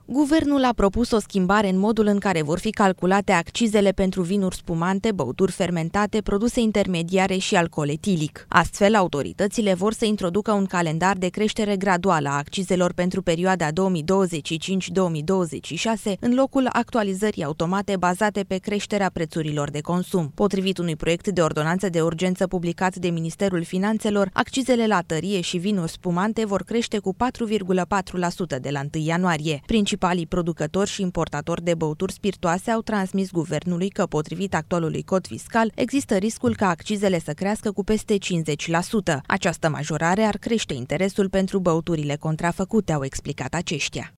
Guvernul a propus o schimbare în modul în care vor fi calculate accizele pentru vinuri spumante, băuturi fermentate, produse intermediare și alcool etilic. Astfel, autoritățile vor să introducă un calendar de creștere graduală a accizelor pentru perioada 2025-2026, în locul actualizării automate bazate pe creșterea prețurilor de consum. Potrivit unui proiect de ordonanță de urgență publicat de Ministerul Finanțelor, accizele la tărie și vinuri spumante vor crește cu 4,4% de la 1 ianuarie. Principalii producători și importatori de băuturi spirtoase au transmis guvernului că, potrivit actualului cod fiscal, există riscul ca accizele să crească cu peste 50%. Această majorare ar crește interesul pentru băuturile contrafăcute, au explicat aceștia.